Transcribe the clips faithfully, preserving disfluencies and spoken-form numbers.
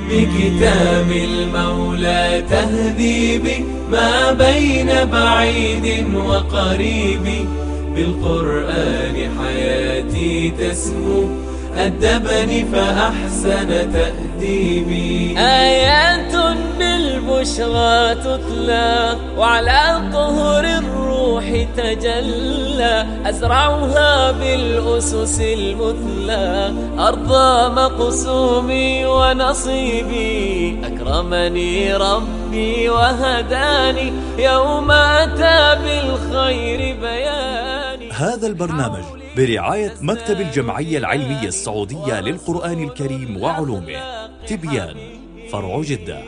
بكتاب المولى تهذيبي ما بين بعيد وقريب، بالقرآن حياتي تسمو أدبني فأحسن تأديبي. آيات بالبشرى تتلى وعلى طهر الروح تجلى، أزرعها بالأسس المثلى أرضى مقسومي ونصيبي. أكرمني ربي وهداني يوم أتى بالخير بياني. هذا البرنامج برعاية مكتب الجمعية العلمية السعودية للقرآن الكريم وعلومه، تبيان، فرع جدة.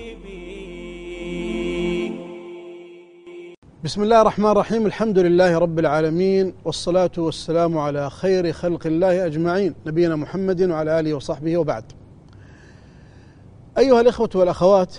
بسم الله الرحمن الرحيم. الحمد لله رب العالمين، والصلاة والسلام على خير خلق الله أجمعين، نبينا محمد وعلى آله وصحبه وبعد. أيها الإخوة والأخوات،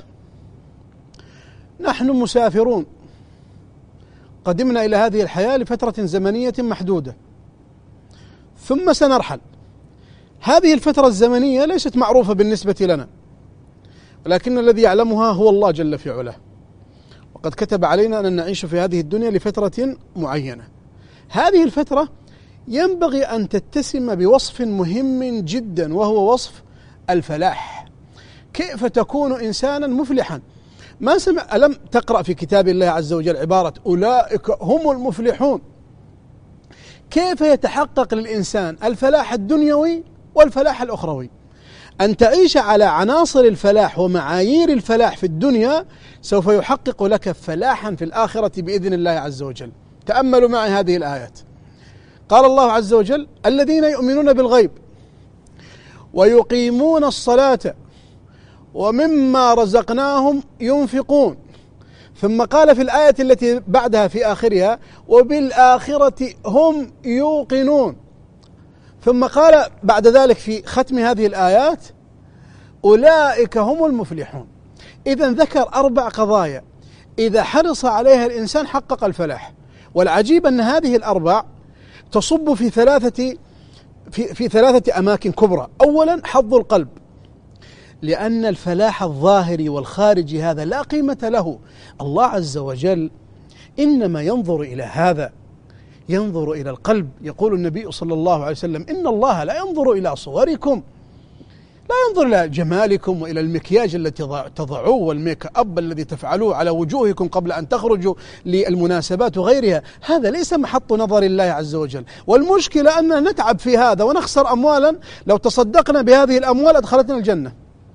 نحن مسافرون قدمنا إلى هذه الحياة لفترة زمنية محدودة، ثم سنرحل. هذه الفترة الزمنية ليست معروفة بالنسبة لنا، ولكن الذي يعلمها هو الله جل في علاه، وقد كتب علينا أن نعيش في هذه الدنيا لفترة معينة. هذه الفترة ينبغي أن تتسم بوصف مهم جدا، وهو وصف الفلاح. كيف تكون إنسانا مفلحا؟ ما سمع ألم تقرأ في كتاب الله عز وجل عبارة أولئك هم المفلحون؟ كيف يتحقق للإنسان الفلاح الدنيوي والفلاح الأخروي؟ أن تعيش على عناصر الفلاح ومعايير الفلاح في الدنيا سوف يحقق لك فلاحا في الآخرة بإذن الله عز وجل. تأملوا معي هذه الآيات. قال الله عز وجل: الذين يؤمنون بالغيب ويقيمون الصلاة ومما رزقناهم ينفقون. ثم قال في الآية التي بعدها في آخرها: وبالآخرة هم يوقنون. ثم قال بعد ذلك في ختم هذه الآيات: أولئك هم المفلحون. إذن ذكر أربع قضايا إذا حرص عليها الإنسان حقق الفلاح. والعجيب أن هذه الأربع تصب في ثلاثة في, في ثلاثة أماكن كبرى. أولا، حظ القلب، لأن الفلاح الظاهري والخارجي هذا لا قيمة له. الله عز وجل إنما ينظر إلى هذا، ينظر إلى القلب. يقول النبي صلى الله عليه وسلم: إن الله لا ينظر إلى صوركم، لا ينظر إلى جمالكم وإلى المكياج التي تضعوه والميك أب الذي تفعلوه على وجوهكم قبل أن تخرجوا للمناسبات وغيرها. هذا ليس محط نظر الله عز وجل. والمشكلة أننا نتعب في هذا ونخسر أموالا لو تصدقنا بهذه الأموال أدخلتنا الجنة.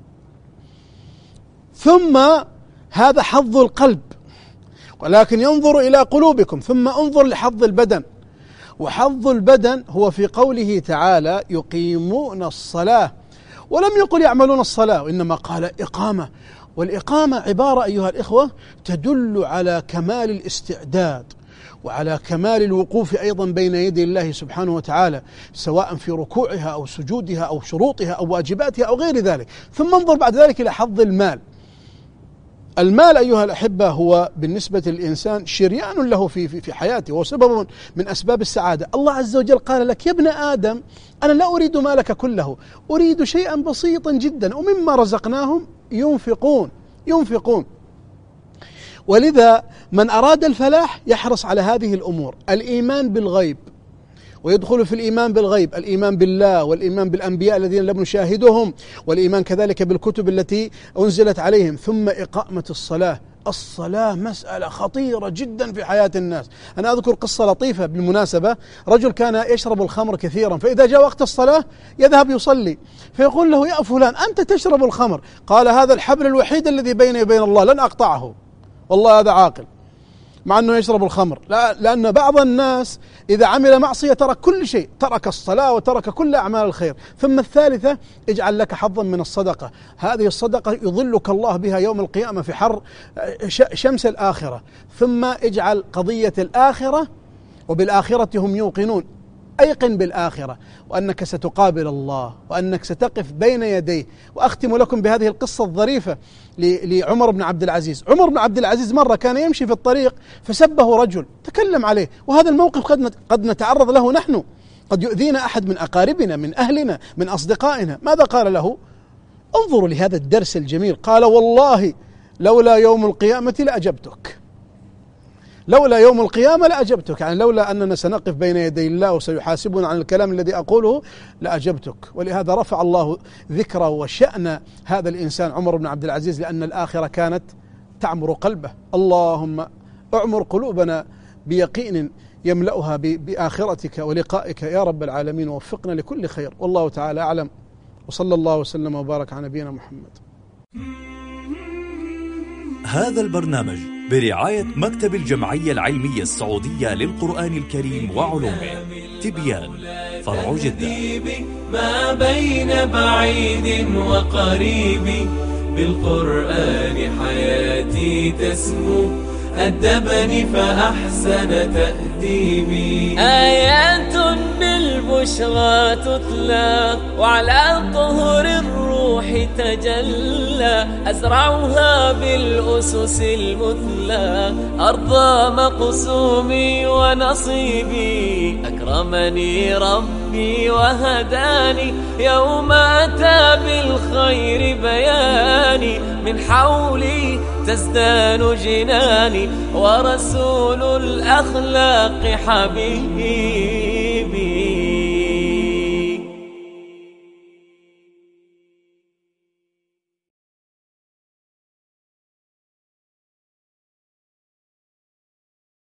ثم هذا حظ القلب، ولكن ينظر إلى قلوبكم. ثم انظر لحظ البدن، وحظ البدن هو في قوله تعالى: يقيمون الصلاة. ولم يقل يعملون الصلاة، وإنما قال إقامة. والإقامة عبارة أيها الإخوة تدل على كمال الاستعداد وعلى كمال الوقوف أيضا بين يدي الله سبحانه وتعالى، سواء في ركوعها أو سجودها أو شروطها أو واجباتها أو غير ذلك. ثم انظر بعد ذلك إلى حظ المال. المال أيها الأحبة هو بالنسبة للإنسان شريان له في في حياته، وسبب من أسباب السعادة. الله عز وجل قال لك: يا ابن آدم، أنا لا أريد مالك كله، أريد شيئا بسيطا جدا، ومما رزقناهم ينفقون ينفقون. ولذا من أراد الفلاح يحرص على هذه الأمور: الإيمان بالغيب، ويدخل في الإيمان بالغيب الإيمان بالله والإيمان بالأنبياء الذين لم نشاهدهم، والإيمان كذلك بالكتب التي أنزلت عليهم. ثم إقامة الصلاة. الصلاة مسألة خطيرة جدا في حياة الناس. أنا أذكر قصة لطيفة بالمناسبة. رجل كان يشرب الخمر كثيرا، فإذا جاء وقت الصلاة يذهب يصلي، فيقول له: يا فلان، أنت تشرب الخمر. قال: هذا الحبل الوحيد الذي بيني وبين الله، لن أقطعه، والله هذا عاقل، مع أنه يشرب الخمر. لا، لأن بعض الناس إذا عمل معصية ترك كل شيء، ترك الصلاة وترك كل أعمال الخير. ثم الثالثة: اجعل لك حظا من الصدقة. هذه الصدقة يظلك الله بها يوم القيامة في حر شمس الآخرة. ثم اجعل قضية الآخرة، وبالآخرة هم يوقنون. أيقن بالآخرة، وأنك ستقابل الله، وأنك ستقف بين يديه. وأختم لكم بهذه القصة الظريفة لعمر بن عبد العزيز. عمر بن عبد العزيز مرة كان يمشي في الطريق فسبه رجل، تكلم عليه. وهذا الموقف قد قد نتعرض له نحن، قد يؤذينا أحد من أقاربنا، من أهلنا، من أصدقائنا. ماذا قال له؟ انظروا لهذا الدرس الجميل. قال والله لولا يوم القيامة لأجبتك، لولا يوم القيامة لأجبتك، يعني لولا أننا سنقف بين يدي الله وسيحاسبنا عن الكلام الذي أقوله لأجبتك. ولهذا رفع الله ذكره وشأن هذا الإنسان عمر بن عبد العزيز، لأن الآخرة كانت تعمر قلبه. اللهم اعمر قلوبنا بيقين يملأها بآخرتك ولقائك يا رب العالمين، ووفقنا لكل خير. والله تعالى أعلم، وصلى الله وسلم وبارك على نبينا محمد. هذا البرنامج برعاية مكتب الجمعية العلمية السعودية للقرآن الكريم وعلومه، تبيان، فرع جدة. ما بين بعيد وقريب، بالقرآن حياتي تسمو، أدبني فأحسن تأديبي. آيات بالبشرى تتلى، وعلى طهر الروح تجلى، أزرعها بالأسس المثلى، أرضى مقسومي ونصيبي، أكرمني ربي وهداني، يوم أتى بالخير بياني، من حولي تزدان جناني، ورسول الأخلاق حبيبي.